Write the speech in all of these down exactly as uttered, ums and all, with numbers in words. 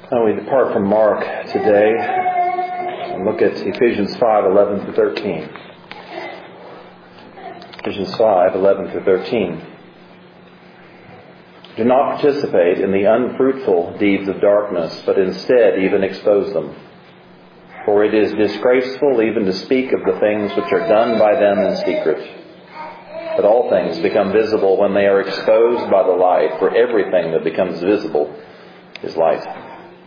Now we depart from Mark today and look at Ephesians five, eleven to thirteen. Ephesians five, eleven to thirteen. Do not participate in the unfruitful deeds of darkness, but instead even expose them. For it is disgraceful even to speak of the things which are done by them in secret. But all things become visible when they are exposed by the light, for everything that becomes visible is light.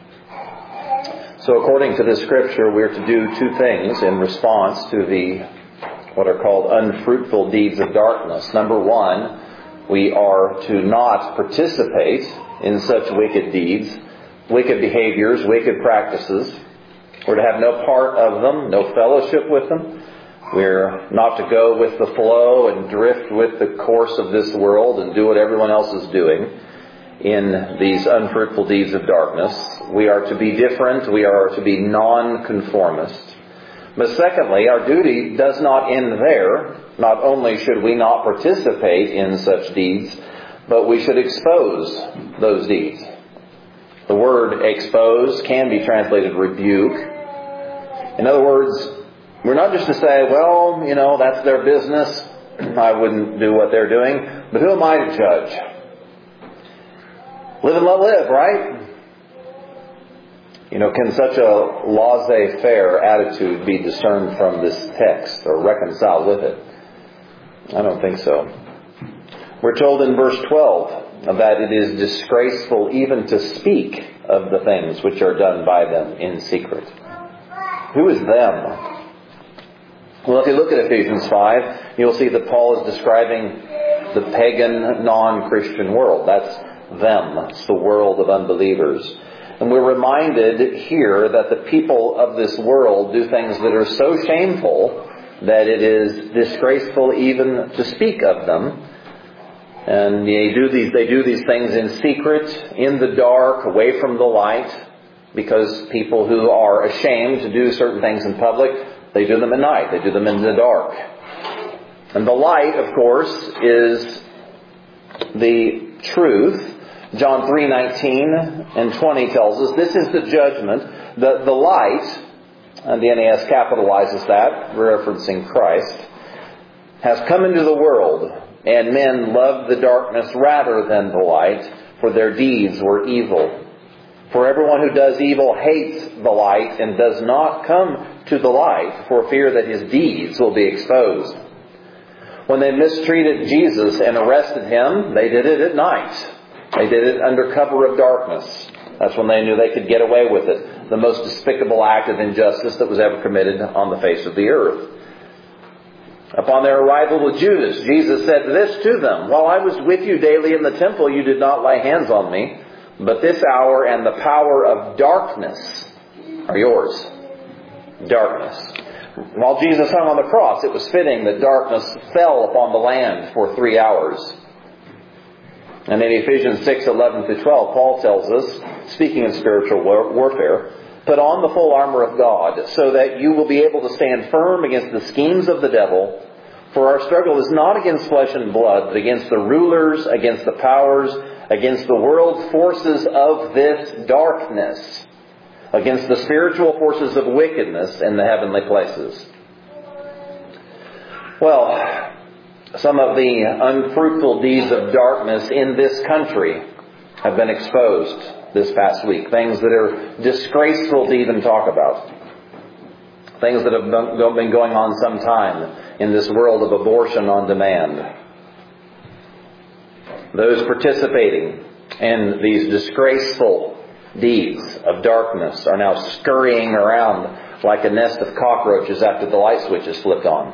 So according to this scripture, we're to do two things in response to the what are called unfruitful deeds of darkness. Number one, we are to not participate in such wicked deeds, wicked behaviors, wicked practices. We're to have no part of them, no fellowship with them. We're not to go with the flow and drift with the course of this world and do what everyone else is doing in these unfruitful deeds of darkness. We are to be different. We are to be non-conformist. But secondly, our duty does not end there. Not only should we not participate in such deeds, but we should expose those deeds. The word expose can be translated rebuke. In other words, we're not just to say, well, you know, that's their business. I wouldn't do what they're doing. But who am I to judge? Live and let live, right? You know, can such a laissez-faire attitude be discerned from this text or reconciled with it? I don't think so. We're told in verse twelve that it is disgraceful even to speak of the things which are done by them in secret. Who is them? Well, if you look at Ephesians five, you'll see that Paul is describing the pagan, non-Christian world. That's them. It's the world of unbelievers. And we're reminded here that the people of this world do things that are so shameful that it is disgraceful even to speak of them. And they do these, they do these things in secret, in the dark, away from the light, because people who are ashamed to do certain things in public, they do them at night. They do them in the dark. And the light, of course, is the truth. John three nineteen and twenty tells us this is the judgment. The, the light, and the N A S capitalizes that, referencing Christ, has come into the world, and men loved the darkness rather than the light, for their deeds were evil. For everyone who does evil hates the light and does not come to the light for fear that his deeds will be exposed. When they mistreated Jesus and arrested him, they did it at night. They did it under cover of darkness. That's when they knew they could get away with it. The most despicable act of injustice that was ever committed on the face of the earth. Upon their arrival to Judas, Jesus said this to them, "While I was with you daily in the temple, you did not lay hands on me. But this hour and the power of darkness are yours." Darkness. While Jesus hung on the cross, it was fitting that darkness fell upon the land for three hours. And in Ephesians six, eleven through twelve, Paul tells us, speaking of spiritual war- warfare, "Put on the full armor of God, so that you will be able to stand firm against the schemes of the devil. For our struggle is not against flesh and blood, but against the rulers, against the powers, against the world forces of this darkness, against the spiritual forces of wickedness in the heavenly places." Well, some of the unfruitful deeds of darkness in this country have been exposed this past week. Things that are disgraceful to even talk about. Things that have been going on some time in this world of abortion on demand. Those participating in these disgraceful deeds of darkness are now scurrying around like a nest of cockroaches after the light switch is flipped on.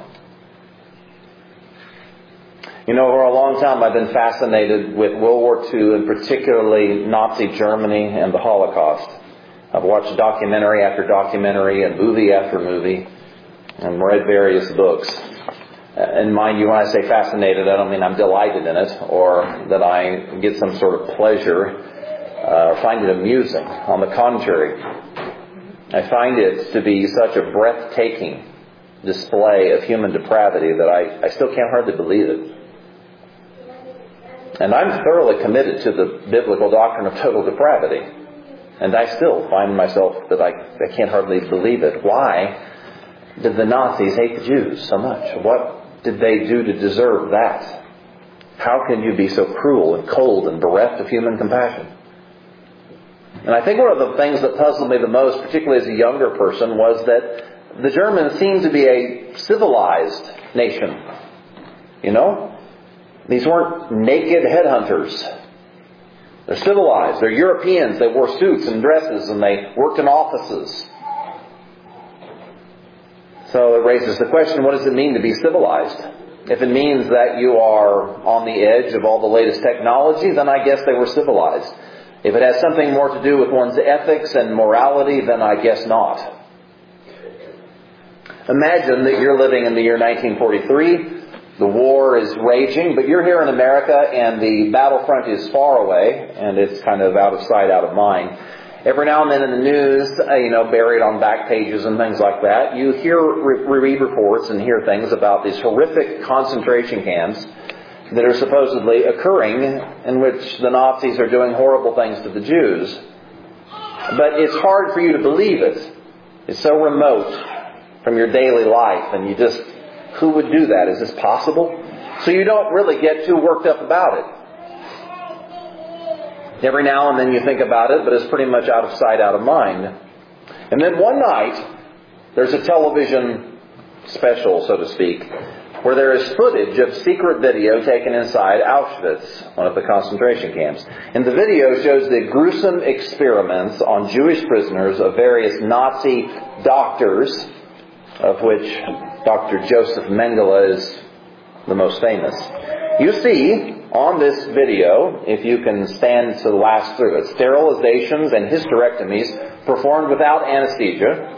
You know, for a long time I've been fascinated with World War Two and particularly Nazi Germany and the Holocaust. I've watched documentary after documentary and movie after movie and read various books. And mind you, when I say fascinated, I don't mean I'm delighted in it or that I get some sort of pleasure uh, or find it amusing. On the contrary, I find it to be such a breathtaking display of human depravity that I, I still can't hardly believe it. And I'm thoroughly committed to the biblical doctrine of total depravity. And I still find myself that I, I can't hardly believe it. Why did the Nazis hate the Jews so much? What did they do to deserve that? How can you be so cruel and cold and bereft of human compassion? And I think one of the things that puzzled me the most, particularly as a younger person, was that the Germans seemed to be a civilized nation. You know? These weren't naked headhunters. They're civilized. They're Europeans. They wore suits and dresses and they worked in offices. So it raises the question, what does it mean to be civilized? If it means that you are on the edge of all the latest technology, then I guess they were civilized. If it has something more to do with one's ethics and morality, then I guess not. Imagine that you're living in the year nineteen forty-three. The war is raging, but you're here in America and the battlefront is far away and it's kind of out of sight, out of mind. Every now and then in the news, uh, you know, buried on back pages and things like that, you hear, re- read reports and hear things about these horrific concentration camps that are supposedly occurring in which the Nazis are doing horrible things to the Jews. But it's hard for you to believe it. It's so remote from your daily life and you just, who would do that? Is this possible? So you don't really get too worked up about it. Every now and then you think about it, but it's pretty much out of sight, out of mind. And then one night, there's a television special, so to speak, where there is footage of secret video taken inside Auschwitz, one of the concentration camps. And the video shows the gruesome experiments on Jewish prisoners of various Nazi doctors, of which Doctor Joseph Mengele is the most famous. You see on this video, if you can stand to last through it, sterilizations and hysterectomies performed without anesthesia.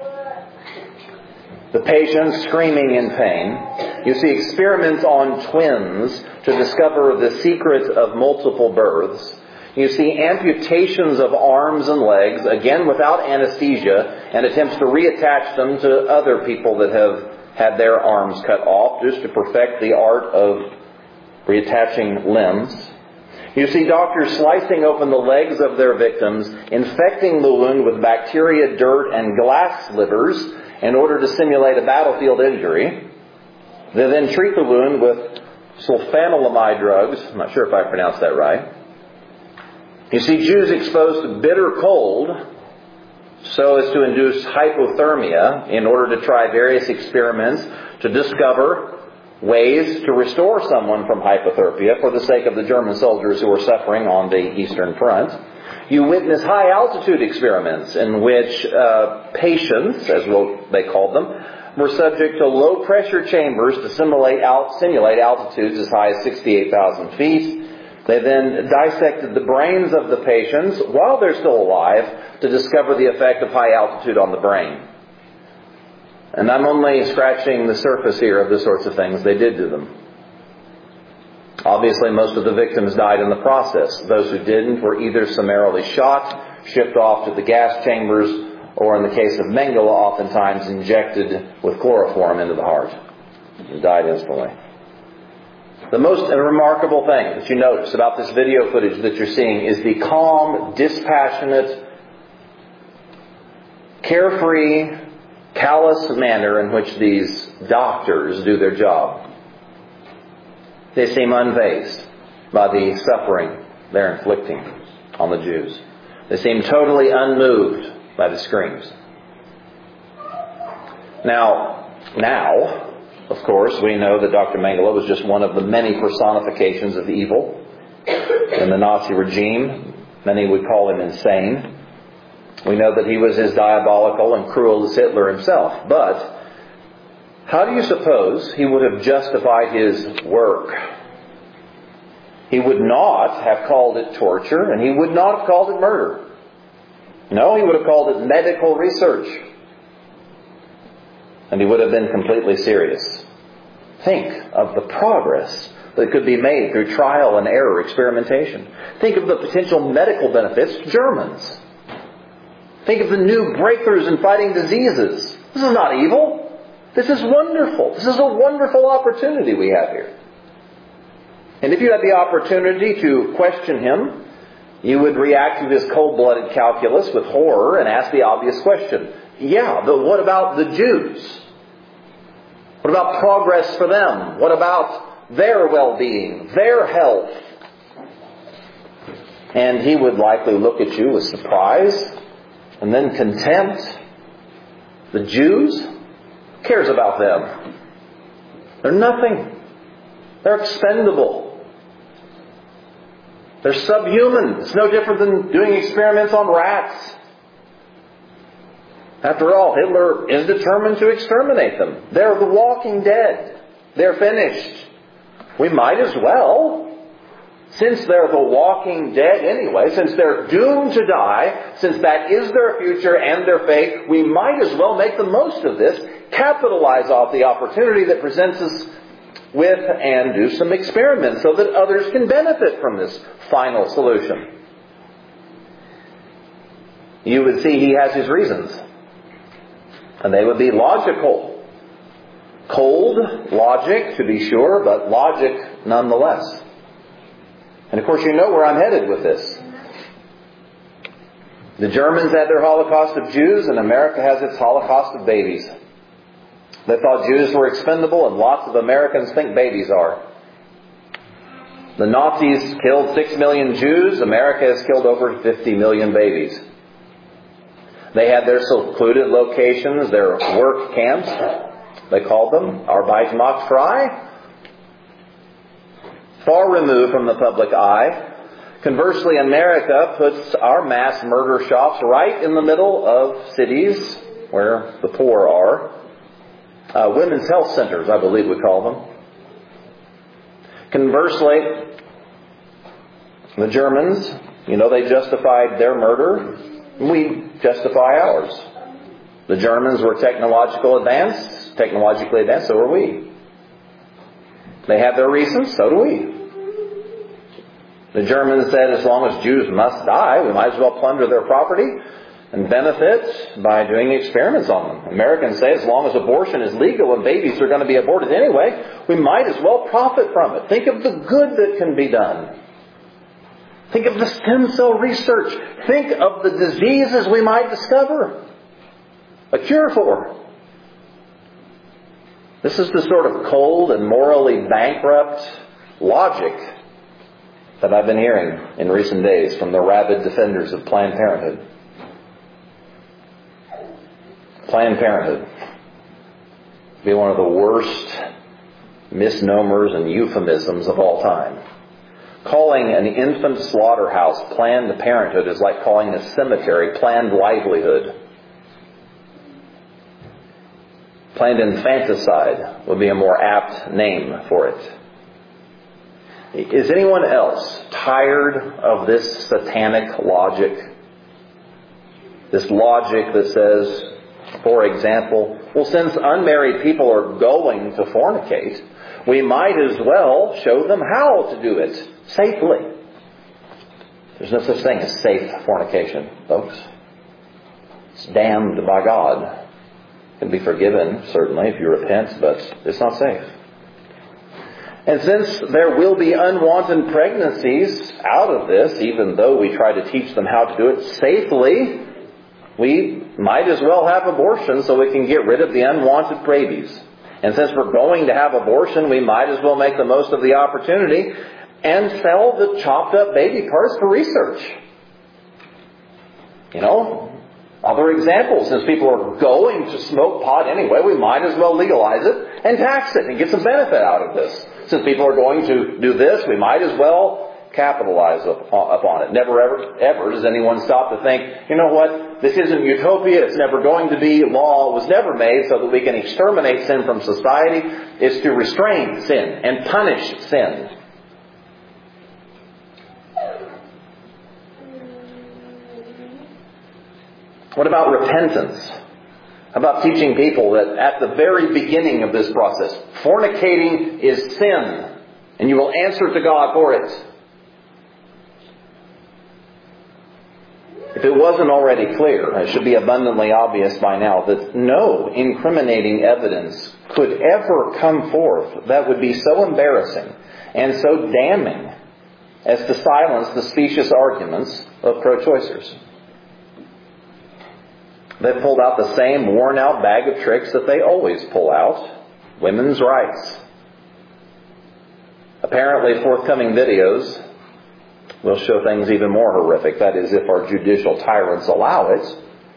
The patients screaming in pain. You see experiments on twins to discover the secret of multiple births. You see amputations of arms and legs, again without anesthesia, and attempts to reattach them to other people that have had their arms cut off, just to perfect the art of reattaching limbs. You see doctors slicing open the legs of their victims, infecting the wound with bacteria, dirt, and glass slivers in order to simulate a battlefield injury. They then treat the wound with sulfanilamide drugs. I'm not sure if I pronounced that right. You see Jews exposed to bitter cold so as to induce hypothermia in order to try various experiments to discover ways to restore someone from hypothermia for the sake of the German soldiers who were suffering on the Eastern Front. You witness high-altitude experiments in which uh, patients, as we'll, they called them, were subject to low-pressure chambers to simulate, alt, simulate altitudes as high as sixty-eight thousand feet. They then dissected the brains of the patients while they're still alive to discover the effect of high altitude on the brain. And I'm only scratching the surface here of the sorts of things they did to them. Obviously, most of the victims died in the process. Those who didn't were either summarily shot, shipped off to the gas chambers, or in the case of Mengele, oftentimes injected with chloroform into the heart and died instantly. The most remarkable thing that you notice about this video footage that you're seeing is the calm, dispassionate, carefree, callous manner in which these doctors do their job. They seem unfazed by the suffering they're inflicting on the Jews. They seem totally unmoved by the screams. Now, now, of course, we know that Doctor Mengele was just one of the many personifications of evil in the Nazi regime. Many would call him insane. We know that he was as diabolical and cruel as Hitler himself. But how do you suppose he would have justified his work? He would not have called it torture, and he would not have called it murder. No, he would have called it medical research. And he would have been completely serious. Think of the progress that could be made through trial and error experimentation. Think of the potential medical benefits to Germans. Think of the new breakthroughs in fighting diseases. This is not evil. This is wonderful. This is a wonderful opportunity we have here. And if you had the opportunity to question him You would react to this cold-blooded calculus with horror and ask the obvious question. Yeah, but what about the Jews? What about progress for them? What about their well-being, their health? And he would likely look at you with surprise and then contempt. The Jews? Who cares about them? They're nothing. They're expendable. They're subhuman. It's no different than doing experiments on rats. After all, Hitler is determined to exterminate them. They're the walking dead. They're finished. We might as well, since they're the walking dead anyway, since they're doomed to die, since that is their future and their fate, we might as well make the most of this, capitalize off the opportunity that presents us with, and do some experiments so that others can benefit from this final solution. You would see he has his reasons. And they would be logical. Cold logic, to be sure, but logic nonetheless. And of course you know where I'm headed with this. The Germans had their Holocaust of Jews, and America has its Holocaust of babies. They thought Jews were expendable, and lots of Americans think babies are. The Nazis killed six million Jews. America has killed over fifty million babies. They had their secluded locations, their work camps, they called them, Arbeitsmarktfrei, far removed from the public eye. Conversely, America puts our mass murder shops right in the middle of cities where the poor are. Uh, women's health centers, I believe we call them. Conversely, the Germans, you know, they justified their murder. We justify ours. The Germans were technological advanced, technologically advanced, so are we. They have their reasons, so do we. The Germans said as long as Jews must die, we might as well plunder their property and benefit by doing experiments on them. Americans say as long as abortion is legal and babies are going to be aborted anyway, we might as well profit from it. Think of the good that can be done. Think of the stem cell research. Think of the diseases we might discover a cure for. This is the sort of cold and morally bankrupt logic that I've been hearing in recent days from the rabid defenders of Planned Parenthood. Planned Parenthood would be one of the worst misnomers and euphemisms of all time. Calling an infant slaughterhouse Planned Parenthood is like calling a cemetery Planned Livelihood. Planned Infanticide would be a more apt name for it. Is anyone else tired of this satanic logic? This logic that says, for example, well, since unmarried people are going to fornicate, we might as well show them how to do it safely. There's no such thing as safe fornication, folks. It's damned by God. It can be forgiven, certainly, if you repent, but it's not safe. And since there will be unwanted pregnancies out of this, even though we try to teach them how to do it safely, we might as well have abortion so we can get rid of the unwanted babies. And since we're going to have abortion, we might as well make the most of the opportunity and sell the chopped up baby parts for research. You know, other examples, since people are going to smoke pot anyway, we might as well legalize it and tax it and get some benefit out of this. Since people are going to do this, we might as well capitalize upon it. Never ever, ever does anyone stop to think, you know what, this isn't utopia, it's never going to be, law was never made so that we can exterminate sin from society. It's to restrain sin and punish sin. What about repentance? How about teaching people that at the very beginning of this process, fornicating is sin, and you will answer to God for it? If it wasn't already clear, it should be abundantly obvious by now that no incriminating evidence could ever come forth that would be so embarrassing and so damning as to silence the specious arguments of pro-choicers. They've pulled out the same worn-out bag of tricks that they always pull out: women's rights. Apparently, forthcoming videos will show things even more horrific. That is, if our judicial tyrants allow it.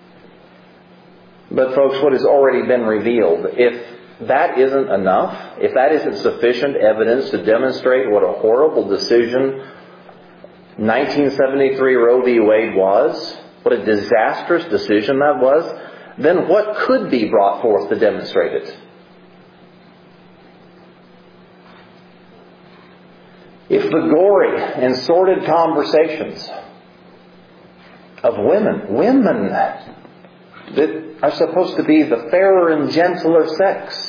But folks, what has already been revealed, if that isn't enough, if that isn't sufficient evidence to demonstrate what a horrible decision nineteen seventy-three Roe v. Wade was, what a disastrous decision that was, then what could be brought forth to demonstrate it? If the gory and sordid conversations of women, women that are supposed to be the fairer and gentler sex,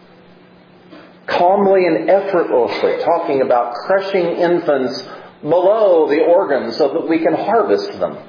calmly and effortlessly talking about crushing infants below the organs so that we can harvest them,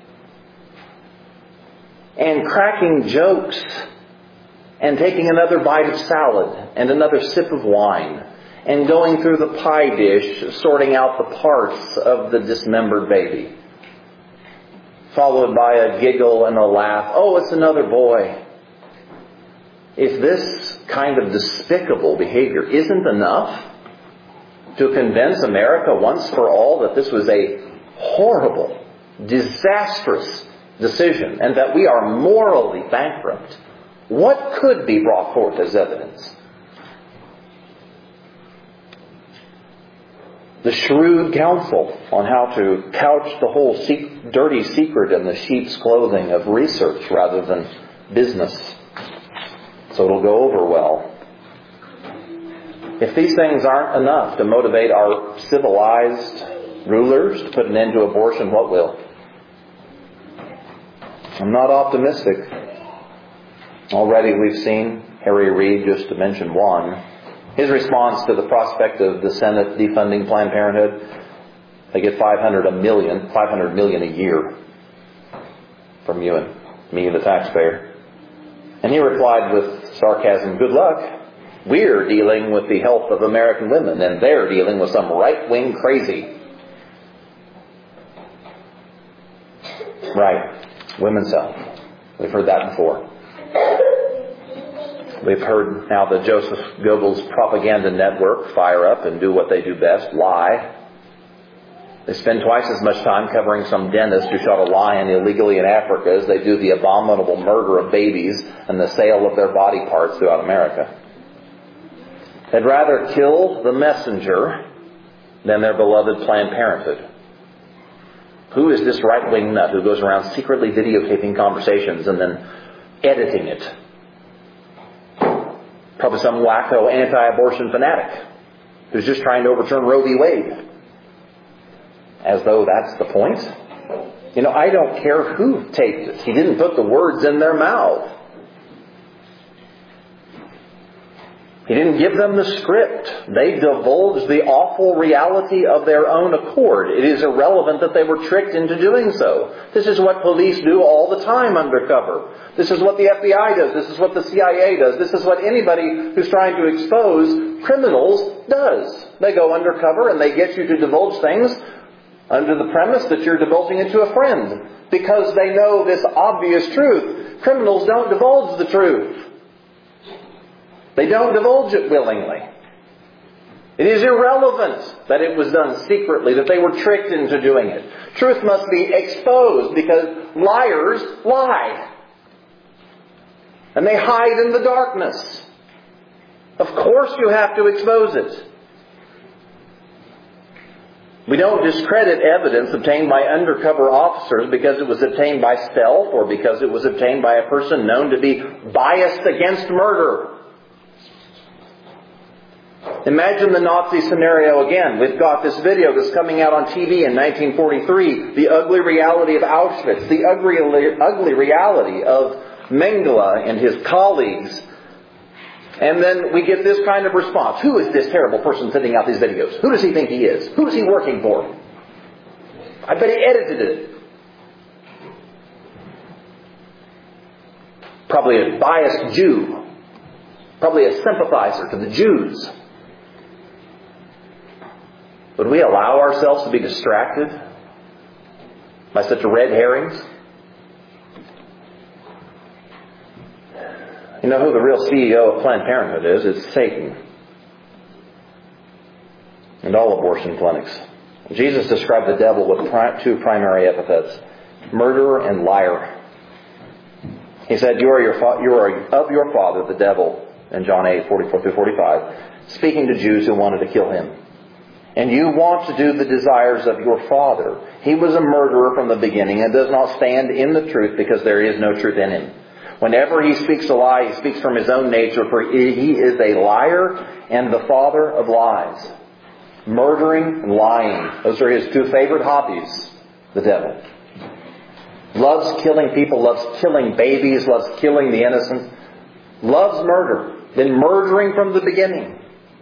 and cracking jokes and taking another bite of salad and another sip of wine and going through the pie dish, sorting out the parts of the dismembered baby, followed by a giggle and a laugh. Oh, it's another boy. If this kind of despicable behavior isn't enough to convince America once for all that this was a horrible, disastrous decision and that we are morally bankrupt, what could be brought forth as evidence? The shrewd counsel on how to couch the whole se- dirty secret in the sheep's clothing of research rather than business, so it'll go over well. If these things aren't enough to motivate our civilized rulers to put an end to abortion, what will? I'm not optimistic. Already we've seen Harry Reid, just to mention one, his response to the prospect of the Senate defunding Planned Parenthood. They get five hundred a million, five hundred million a year from you and me, the taxpayer. And he replied with sarcasm, "Good luck. We're dealing with the health of American women, and they're dealing with some right-wing crazy." Right. Women's health. We've heard that before. We've heard now the Joseph Goebbels propaganda network fire up and do what they do best, lie. They spend twice as much time covering some dentist who shot a lion illegally in Africa as they do the abominable murder of babies and the sale of their body parts throughout America. They'd rather kill the messenger than their beloved Planned Parenthood. Who is this right-wing nut who goes around secretly videotaping conversations and then editing it? Probably some wacko anti-abortion fanatic who's just trying to overturn Roe v. Wade. As though that's the point. You know, I don't care who taped it. He didn't put the words in their mouth. He didn't give them the script. They divulged the awful reality of their own accord. It is irrelevant that they were tricked into doing so. This is what police do all the time undercover. This is what the F B I does. This is what the C I A does. This is what anybody who's trying to expose criminals does. They go undercover and they get you to divulge things under the premise that you're divulging it to a friend, because they know this obvious truth. Criminals don't divulge the truth. They don't divulge it willingly. It is irrelevant that it was done secretly, that they were tricked into doing it. Truth must be exposed because liars lie. And they hide in the darkness. Of course you have to expose it. We don't discredit evidence obtained by undercover officers because it was obtained by stealth or because it was obtained by a person known to be biased against murder. Imagine the Nazi scenario again. We've got this video that's coming out on T V in nineteen forty-three. The ugly reality of Auschwitz. The ugly, ugly reality of Mengele and his colleagues. And then we get this kind of response. Who is this terrible person sending out these videos? Who does he think he is? Who is he working for? I bet he edited it. Probably a biased Jew. Probably a sympathizer to the Jews. Would we allow ourselves to be distracted by such red herrings? You know who the real C E O of Planned Parenthood is? It's Satan. And all abortion clinics. Jesus described the devil with two primary epithets: murderer and liar. He said, you are, your fa- you are of your father, the devil, in John eight, forty-four through forty-five, speaking to Jews who wanted to kill him. And you want to do the desires of your father. He was a murderer from the beginning and does not stand in the truth because there is no truth in him. Whenever he speaks a lie, he speaks from his own nature, for he is a liar and the father of lies. Murdering and lying. Those are his two favorite hobbies, the devil. Loves killing people, loves killing babies, loves killing the innocent. Loves murder. Been murdering from the beginning.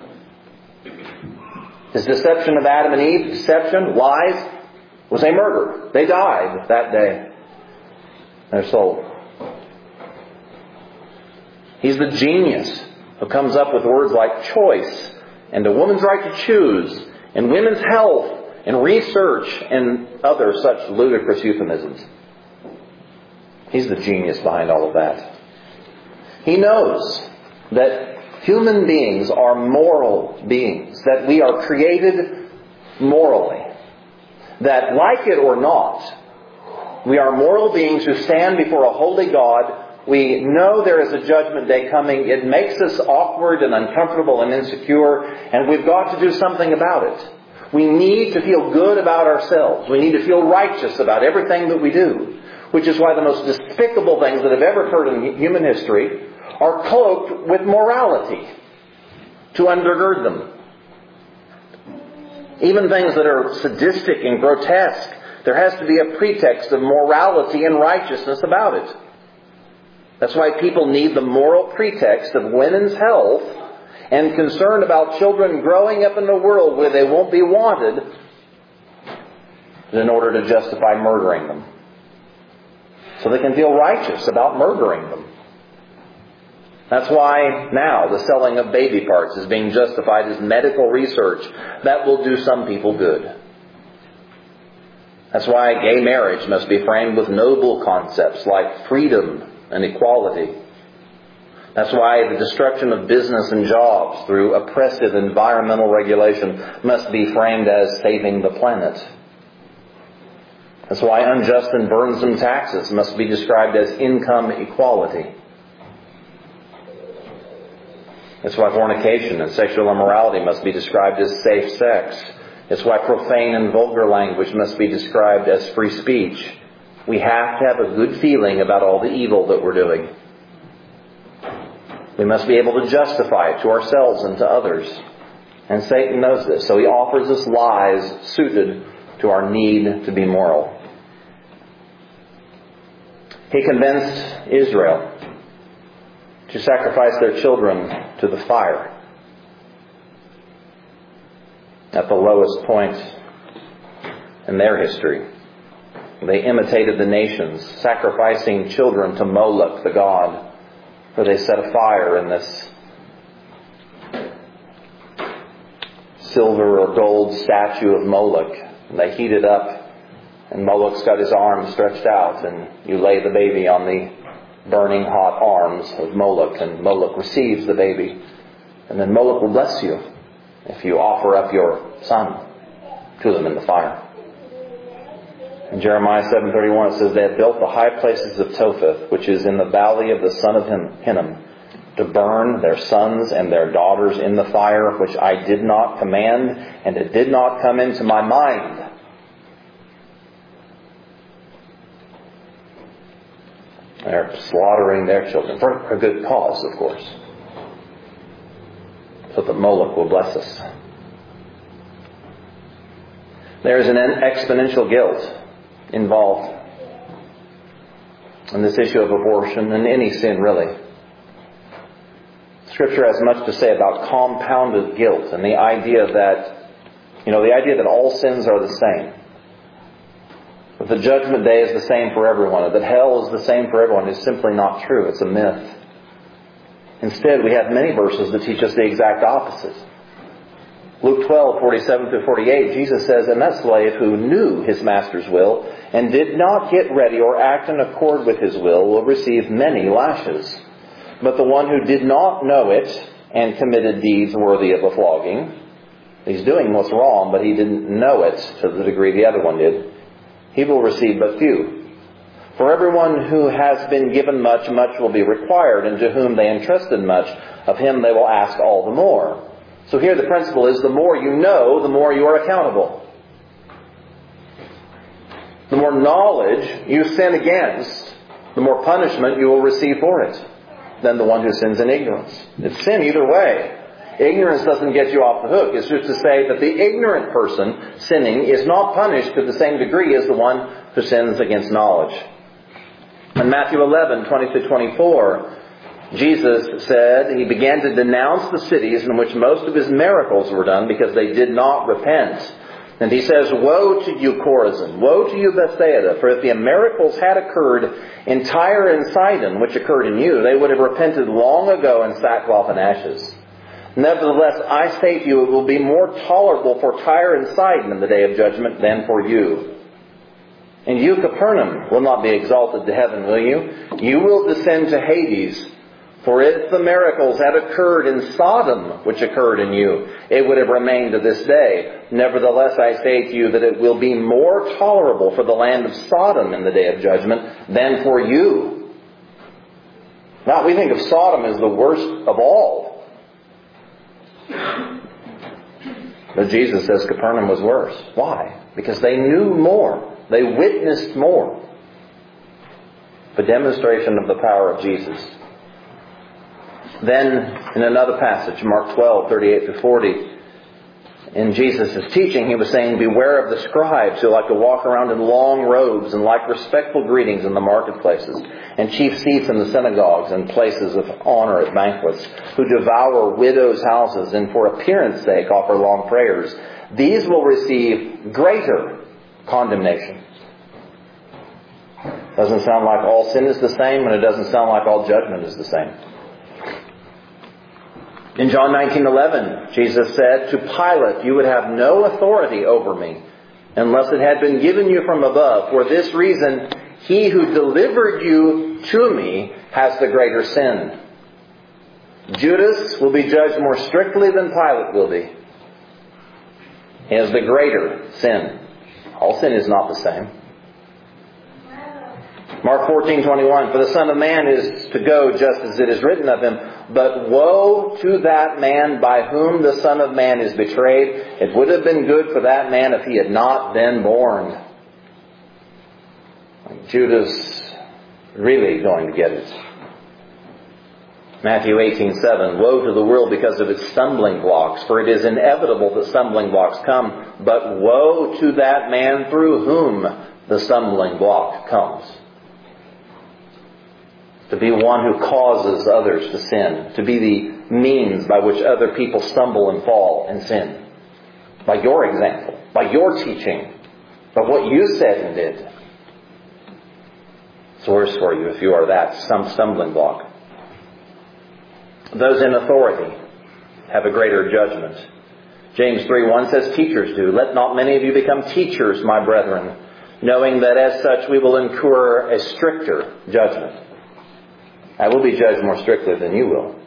His deception of Adam and Eve, deception, lies, was a murder. They died that day. Their soul. He's the genius who comes up with words like choice and a woman's right to choose and women's health and research and other such ludicrous euphemisms. He's the genius behind all of that. He knows that human beings are moral beings, that we are created morally, that like it or not, we are moral beings who stand before a holy God. We know there is a judgment day coming. It makes us awkward and uncomfortable and insecure, and we've got to do something about it. We need to feel good about ourselves. We need to feel righteous about everything that we do, which is why the most despicable things that have ever occurred in human history are cloaked with morality to undergird them. Even things that are sadistic and grotesque, there has to be a pretext of morality and righteousness about it. That's why people need the moral pretext of women's health and concern about children growing up in a world where they won't be wanted in order to justify murdering them. So they can feel righteous about murdering them. That's why now the selling of baby parts is being justified as medical research that will do some people good. That's why gay marriage must be framed with noble concepts like freedom and equality. That's why the destruction of business and jobs through oppressive environmental regulation must be framed as saving the planet. That's why unjust and burdensome taxes must be described as income equality. That's why fornication and sexual immorality must be described as safe sex. It's why profane and vulgar language must be described as free speech. We have to have a good feeling about all the evil that we're doing. We must be able to justify it to ourselves and to others. And Satan knows this, so he offers us lies suited to our need to be moral. He convinced Israel to sacrifice their children to the fire at the lowest point in their history. They imitated the nations, sacrificing children to Moloch, the god, where they set a fire in this silver or gold statue of Moloch. And they heat it up, and Moloch's got his arms stretched out, and you lay the baby on the burning hot arms of Moloch, and Moloch receives the baby. And then Moloch will bless you if you offer up your son to them in the fire. In Jeremiah seven thirty-one it says, they have built the high places of Topheth, which is in the valley of the son of Hinnom, to burn their sons and their daughters in the fire, which I did not command, and it did not come into my mind. They're slaughtering their children for a good cause, of course, so that Moloch will bless us. There is an exponential guilt involved in this issue of abortion and any sin, really. Scripture has much to say about compounded guilt and the idea that, you know, the idea that all sins are the same. That the judgment day is the same for everyone, that hell is the same for everyone, is simply not true. It's a myth. Instead, we have many verses that teach us the exact opposite. Luke twelve, forty-seven through forty-eight, Jesus says, "And that slave who knew his master's will and did not get ready or act in accord with his will will receive many lashes. But the one who did not know it and committed deeds worthy of a flogging," he's doing what's wrong, but he didn't know it to the degree the other one did, "he will receive but few. For everyone who has been given much, much will be required, and to whom they entrusted much, of him they will ask all the more." So here the principle is, the more you know, the more you are accountable. The more knowledge you sin against, the more punishment you will receive for it than the one who sins in ignorance. It's sin either way. Ignorance doesn't get you off the hook. It's just to say that the ignorant person sinning is not punished to the same degree as the one who sins against knowledge. In Matthew eleven, twenty to twenty-four, Jesus said he began to denounce the cities in which most of his miracles were done because they did not repent. And he says, "Woe to you, Chorazin! Woe to you, Bethsaida! For if the miracles had occurred in Tyre and Sidon, which occurred in you, they would have repented long ago in sackcloth and ashes. Nevertheless, I say to you, it will be more tolerable for Tyre and Sidon in the day of judgment than for you. And you, Capernaum, will not be exalted to heaven, will you? You will descend to Hades. For if the miracles had occurred in Sodom, which occurred in you, it would have remained to this day. Nevertheless, I say to you that it will be more tolerable for the land of Sodom in the day of judgment than for you." Now, we think of Sodom as the worst of all. But Jesus says Capernaum was worse. Why? Because they knew more. They witnessed more. The demonstration of the power of Jesus. Then, in another passage, Mark twelve, thirty-eight to forty, in Jesus' teaching, he was saying, "Beware of the scribes who like to walk around in long robes and like respectful greetings in the marketplaces, and chief seats in the synagogues and places of honor at banquets, who devour widows' houses and for appearance sake offer long prayers. These will receive greater condemnation." Doesn't sound like all sin is the same, and it doesn't sound like all judgment is the same. In John nineteen eleven, Jesus said to Pilate, "You would have no authority over me unless it had been given you from above. For this reason, he who delivered you to me has the greater sin." Judas will be judged more strictly than Pilate will be. He has the greater sin. All sin is not the same. Mark fourteen twenty-one, "For the Son of Man is to go just as it is written of him. But woe to that man by whom the Son of Man is betrayed. It would have been good for that man if he had not been born." Judas really going to get it. Matthew eighteen seven, "Woe to the world because of its stumbling blocks, for it is inevitable that stumbling blocks come. But woe to that man through whom the stumbling block comes." To be one who causes others to sin. To be the means by which other people stumble and fall and sin. By your example. By your teaching. By what you said and did. It's worse for you if you are that some stumbling block. Those in authority have a greater judgment. James three one says, "Teachers do. Let not many of you become teachers, my brethren, knowing that as such we will incur a stricter judgment." I will be judged more strictly than you will.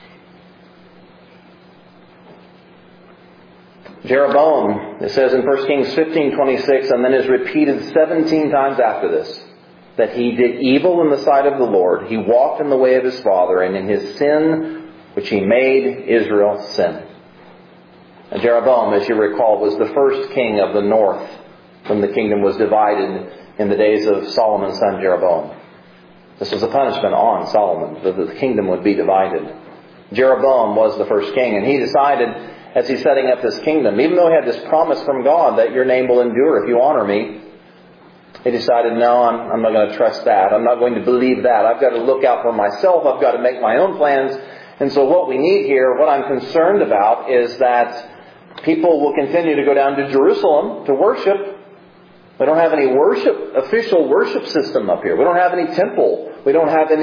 Jeroboam, it says in First Kings fifteen twenty-six, and then is repeated seventeen times after this, that he did evil in the sight of the Lord. He walked in the way of his father, and in his sin, which he made Israel sin. And Jeroboam, as you recall, was the first king of the north when the kingdom was divided in the days of Solomon's son Jeroboam. This was a punishment on Solomon, that the kingdom would be divided. Jeroboam was the first king, and he decided, as he's setting up this kingdom, even though he had this promise from God that your name will endure if you honor me, he decided, no, I'm, I'm not going to trust that. I'm not going to believe that. I've got to look out for myself. I've got to make my own plans. And so what we need here, what I'm concerned about, is that people will continue to go down to Jerusalem to worship. We don't have any worship, official worship system up here. We don't have any temple. We don't have any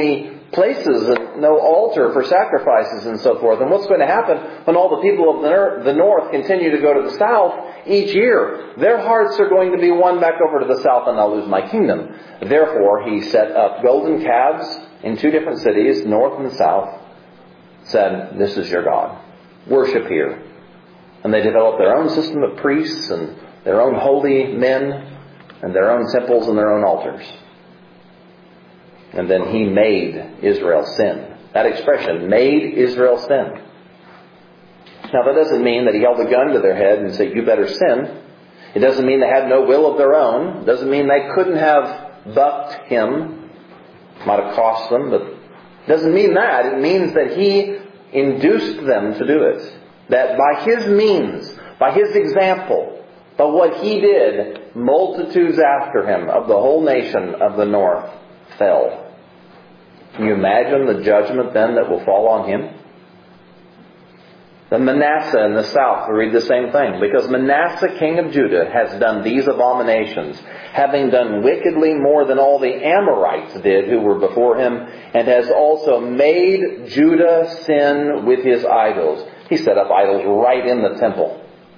places, and no altar for sacrifices and so forth. And what's going to happen when all the people of the, the north continue to go to the south each year? Their hearts are going to be won back over to the south, and I'll lose my kingdom. Therefore, he set up golden calves in two different cities, north and south, said, this is your God. Worship here. And they developed their own system of priests and their own holy men and their own temples and their own altars. And then he made Israel sin. That expression, made Israel sin. Now that doesn't mean that he held a gun to their head and said, you better sin. It doesn't mean they had no will of their own. It doesn't mean they couldn't have bucked him. Might have cost them, but it doesn't mean that. It means that he induced them to do it. That by his means, by his example, by what he did, multitudes after him of the whole nation of the north fell. Can you imagine the judgment then that will fall on him? The Manasseh in the south will read the same thing. Because Manasseh, king of Judah, has done these abominations, having done wickedly more than all the Amorites did who were before him, and has also made Judah sin with his idols. He set up idols right in the temple.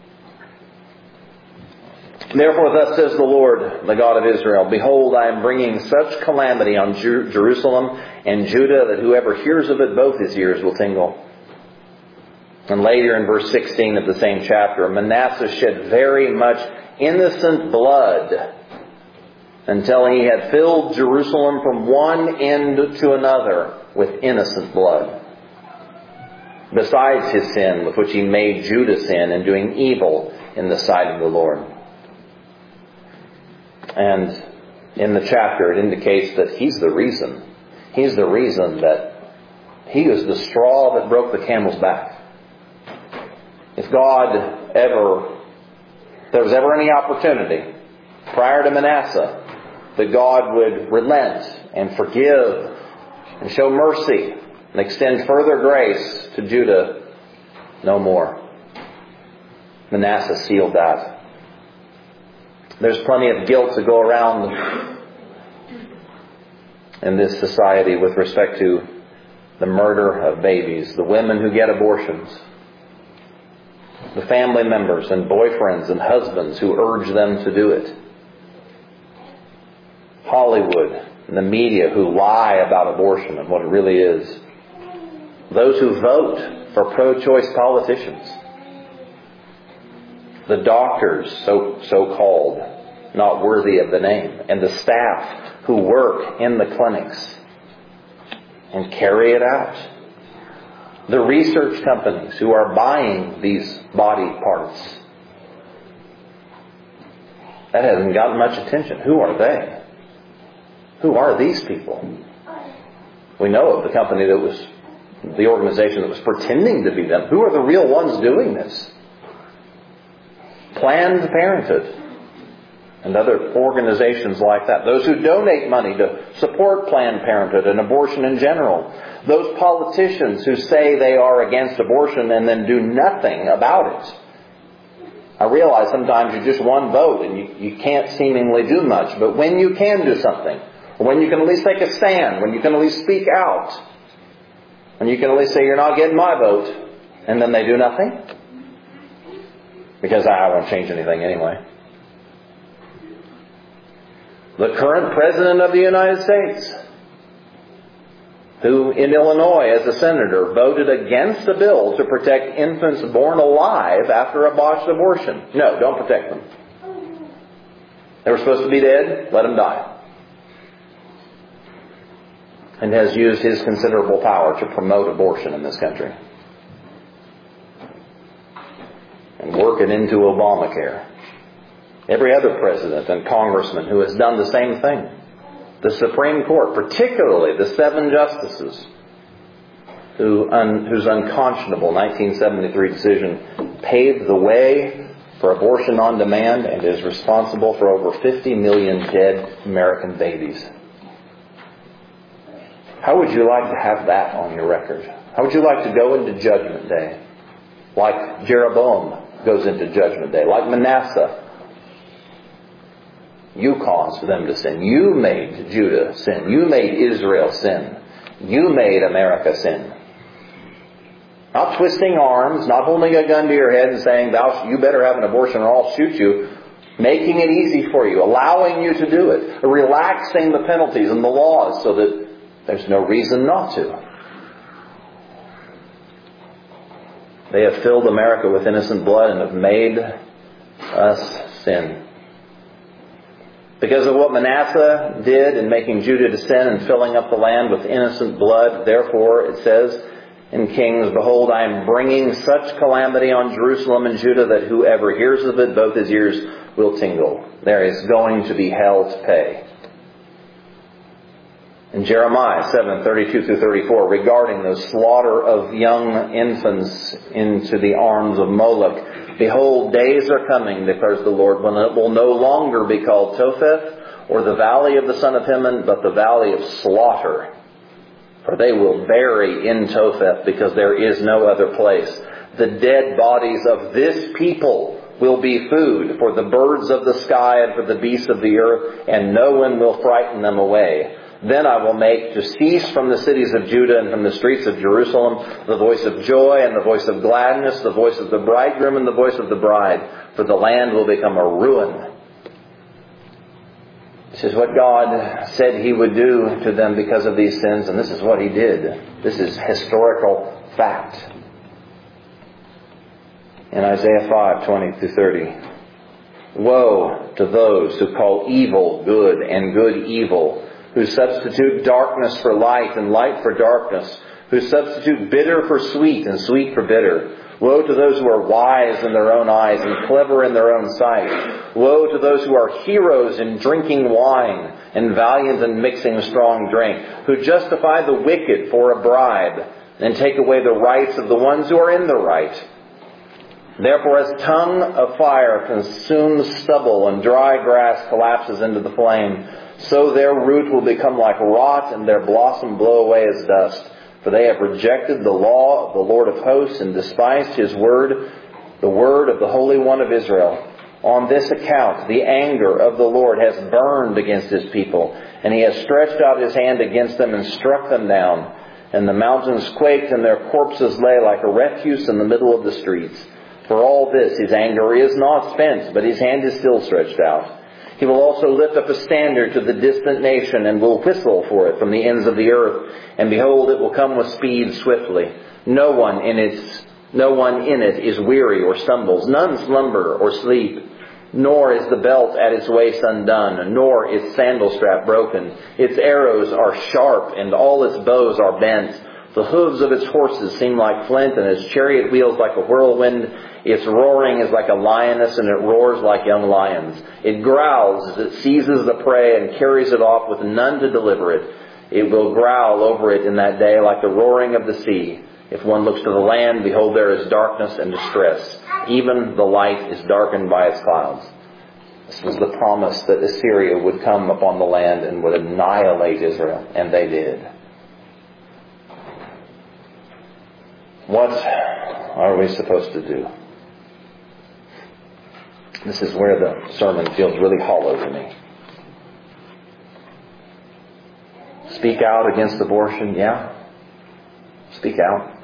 Therefore, thus says the Lord, the God of Israel, behold, I am bringing such calamity on Jer- Jerusalem and Judah that whoever hears of it, both his ears will tingle. And later in verse sixteen of the same chapter, Manasseh shed very much innocent blood until he had filled Jerusalem from one end to another with innocent blood. Besides his sin with which he made Judah sin in doing evil in the sight of the Lord. And in the chapter it indicates that he's the reason. He's the reason that he was the straw that broke the camel's back. If God ever, if there was ever any opportunity prior to Manasseh that God would relent and forgive and show mercy and extend further grace to Judah, no more. Manasseh sealed that. There's plenty of guilt to go around in this society with respect to the murder of babies, the women who get abortions, the family members and boyfriends and husbands who urge them to do it, Hollywood and the media who lie about abortion and what it really is, those who vote for pro-choice politicians, the doctors, so so-called, not worthy of the name, and the staff who work in the clinics and carry it out. The research companies who are buying these body parts. That hasn't gotten much attention. Who are they? Who are these people? We know of the company that was, the organization that was pretending to be them. Who are the real ones doing this? Planned Parenthood and other organizations like that. Those who donate money to support Planned Parenthood and abortion in general. Those politicians who say they are against abortion and then do nothing about it. I realize sometimes you're just one vote and you, you can't seemingly do much. But when you can do something, or when you can at least take a stand, when you can at least speak out, when you can at least say you're not getting my vote, and then they do nothing, because I won't change anything anyway. The current President of the United States, who in Illinois as a senator voted against a bill to protect infants born alive after a botched abortion. No, don't protect them. They were supposed to be dead, let them die. And has used his considerable power to promote abortion in this country. And work it into Obamacare. Every other president and congressman who has done the same thing. The Supreme Court, particularly the seven justices who un, whose unconscionable nineteen seventy-three decision paved the way for abortion on demand and is responsible for over fifty million dead American babies. How would you like to have that on your record? How would you like to go into Judgment Day? Like Jeroboam goes into Judgment Day. Like Manasseh. You caused them to sin. You made Judah sin. You made Israel sin. You made America sin. Not twisting arms, not holding a gun to your head and saying, Thou, you better have an abortion or I'll shoot you. Making it easy for you, allowing you to do it, relaxing the penalties and the laws so that there's no reason not to. They have filled America with innocent blood and have made us sin. Because of what Manasseh did in making Judah to sin and filling up the land with innocent blood, therefore, it says in Kings, Behold, I am bringing such calamity on Jerusalem and Judah that whoever hears of it, both his ears will tingle. There is going to be hell to pay. In Jeremiah seven, thirty-two through thirty-four, regarding the slaughter of young infants into the arms of Moloch, Behold, days are coming, declares the Lord, when it will no longer be called Topheth, or the valley of the son of Hinnom, but the valley of slaughter. For they will bury in Topheth, because there is no other place. The dead bodies of this people will be food for the birds of the sky and for the beasts of the earth, and no one will frighten them away. Then I will make to cease from the cities of Judah and from the streets of Jerusalem the voice of joy and the voice of gladness, the voice of the bridegroom and the voice of the bride, for the land will become a ruin. This is what God said He would do to them because of these sins, and this is what He did. This is historical fact. In Isaiah five, twenty through thirty, Woe to those who call evil good and good evil, who substitute darkness for light and light for darkness, who substitute bitter for sweet and sweet for bitter. Woe to those who are wise in their own eyes and clever in their own sight. Woe to those who are heroes in drinking wine and valiant in mixing strong drink, who justify the wicked for a bribe and take away the rights of the ones who are in the right. Therefore, as tongue of fire consumes stubble and dry grass collapses into the flame, so their root will become like rot and their blossom blow away as dust. For they have rejected the law of the Lord of hosts and despised His word, the word of the Holy One of Israel. On this account, the anger of the Lord has burned against His people, and He has stretched out His hand against them and struck them down. And the mountains quaked, and their corpses lay like a refuse in the middle of the streets. For all this, His anger is not spent, but His hand is still stretched out. He will also lift up a standard to the distant nation and will whistle for it from the ends of the earth. And behold, it will come with speed swiftly. No one in its, no one in it is weary or stumbles. None slumber or sleep. Nor is the belt at its waist undone, nor its sandal strap broken. Its arrows are sharp and all its bows are bent. The hooves of its horses seem like flint, and its chariot wheels like a whirlwind. Its roaring is like a lioness, and it roars like young lions. It growls as it seizes the prey and carries it off with none to deliver it. It will growl over it in that day like the roaring of the sea. If one looks to the land, behold, there is darkness and distress. Even the light is darkened by its clouds. This was the promise that Assyria would come upon the land and would annihilate Israel, and they did. What are we supposed to do? This is where the sermon feels really hollow to me. Speak out against abortion, yeah. Speak out.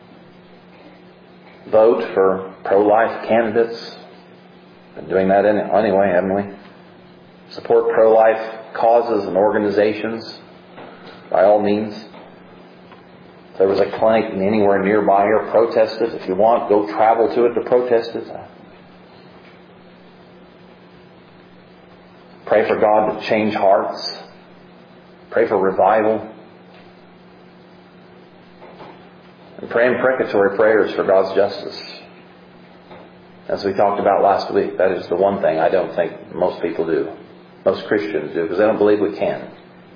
Vote for pro-life candidates. Been doing that anyway, haven't we? Support pro-life causes and organizations by all means. If there was a clinic anywhere nearby here, protest it. If you want, go travel to it to protest it. Pray for God to change hearts. Pray for revival. And pray imprecatory prayers for God's justice. As we talked about last week, that is the one thing I don't think most people do. Most Christians do, because they don't believe we can.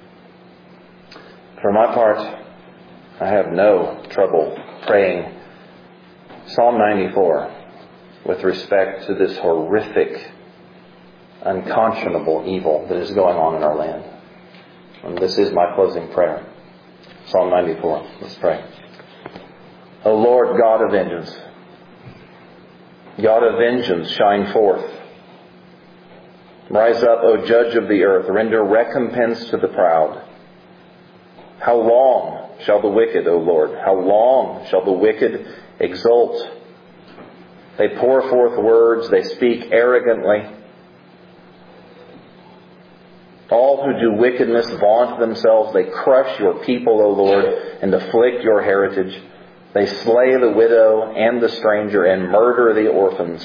For my part, I have no trouble praying Psalm ninety-four with respect to this horrific, unconscionable evil that is going on in our land. And this is my closing prayer. Psalm ninety-four. Let's pray. O Lord, God of vengeance, God of vengeance, shine forth. Rise up, O Judge of the earth. Render recompense to the proud. How long shall the wicked, O Lord, how long shall the wicked exult? They pour forth words, they speak arrogantly. All who do wickedness vaunt themselves. They crush your people, O Lord, and afflict your heritage. They slay the widow and the stranger and murder the orphans.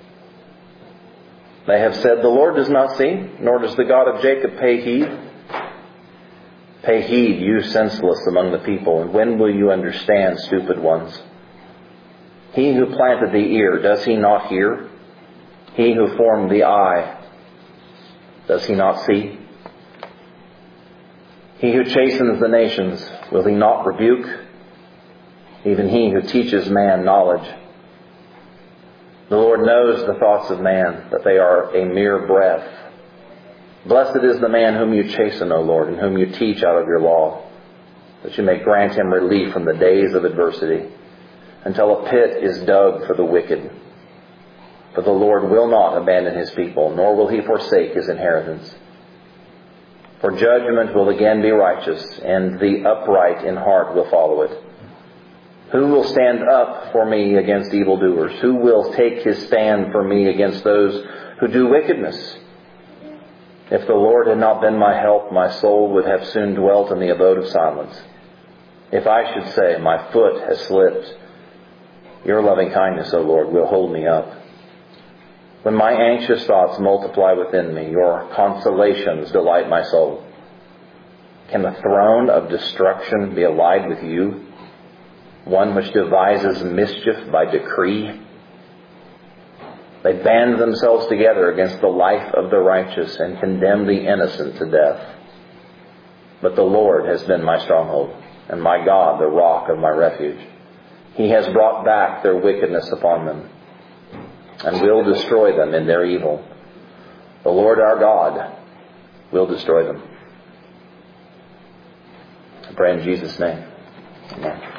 They have said, the Lord does not see, nor does the God of Jacob pay heed. Pay heed, you senseless among the people, and when will you understand, stupid ones? He who planted the ear, does he not hear? He who formed the eye, does he not see? He who chastens the nations, will he not rebuke? Even he who teaches man knowledge. The Lord knows the thoughts of man, that they are a mere breath. Blessed is the man whom you chasten, O Lord, and whom you teach out of your law, that you may grant him relief from the days of adversity, until a pit is dug for the wicked. For the Lord will not abandon his people, nor will he forsake his inheritance. For judgment will again be righteous, and the upright in heart will follow it. Who will stand up for me against evildoers? Who will take his stand for me against those who do wickedness? If the Lord had not been my help, my soul would have soon dwelt in the abode of silence. If I should say, my foot has slipped, your loving kindness, O Lord, will hold me up. When my anxious thoughts multiply within me, your consolations delight my soul. Can the throne of destruction be allied with you? One which devises mischief by decree. They band themselves together against the life of the righteous and condemn the innocent to death. But the Lord has been my stronghold, and my God the rock of my refuge. He has brought back their wickedness upon them, and will destroy them in their evil. The Lord our God will destroy them. I pray in Jesus' name. Amen.